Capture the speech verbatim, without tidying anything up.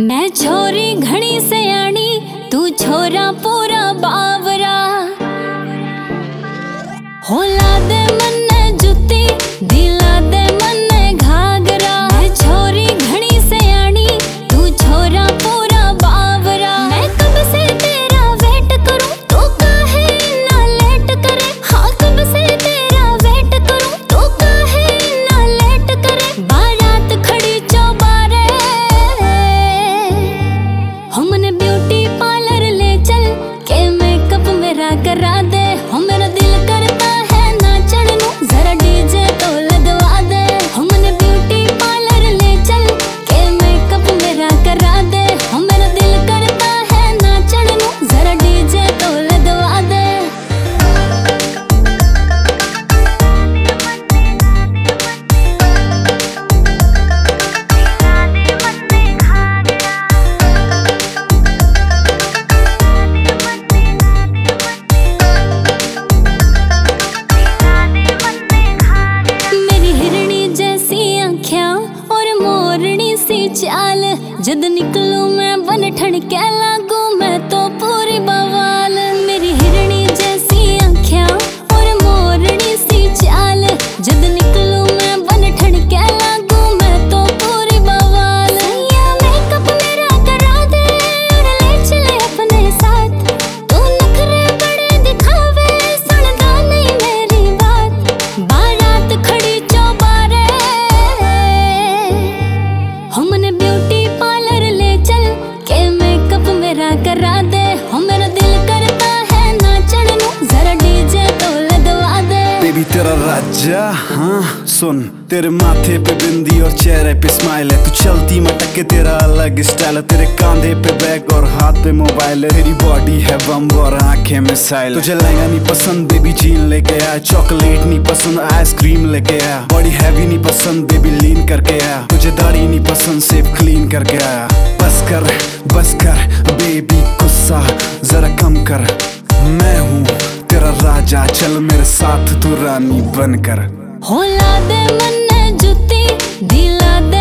मैं छोरी घणी सयानी, तू छोरा पूरा बावरा। होला दे मन्ने जुती, दिला दे मन्ने घाघरा। मैं छोरी घणी सयानी, तू छोरा पूरा बावरा। मैं कब से तेरा वेट करूं, तू काहे ना लेट करे। हाँ कब से तेरा वेट करूं, तू काहे ना लेट करे। बारात खड़ी चौबारे, हमने ब्यूटी पार्लर ले चल के मेकअप मेरा करा दे। हो मेरा दिल करता है नाचन नू, जरा डीजे तो लगवा दे। हमने ब्यूटी पार्लर ले चल के मेकअप मेरा करा दे। हो मेरा दिल करता है नाचन नू, जरा डीजे तो लगवा दे। चाल जद निकलूं मैं बन ठणके लागू, मैं तो पूरी बवाल। मेरी हिरणी जैसी आँखें और मोरनी सी चाल, जद निकलूं मैं बन ठणके लागू, मैं तो पूरी बवाल। सैया मेकअप मेरा करा दे और ले चले अपने साथ। तू नखरे बड़े दिखावे, सुनता नहीं मेरी बात। बारात खड़ी चौबारे, हमने ब्यूटी पार्लर ले चल के मेकअप मेरा करा दे। हो मेरा दिल करता है नाचन नू, जरा डीजे तो लगवा दे। बेबी तेरा राजा हाँ सुन, तेरे माथे पे बिंदी और चेहरे पे स्माइल है। तू चलती मटक के तेरा अलग स्टाइल है। तेरे कांधे पे बैग और हाथ पे मोबाइल है। तेरी बॉडी है बम और आंखें मिसाइल। तुझे लहंगा नहीं पसंद बेबी जीन लेके आया। चॉकलेट नहीं पसंद आइसक्रीम लेके आया। बॉडी हैवी नहीं पसंद बेबी लीन करके आया। तुझे दाढ़ी नहीं पसंद सेफ क्लीन करके आया। बस कर बस कर बेबी गुस्सा जरा कम कर। मैं हूँ तेरा राजा, चल मेरे साथ तू रानी बनकर। होला दे मन्ने जुती, दिला दे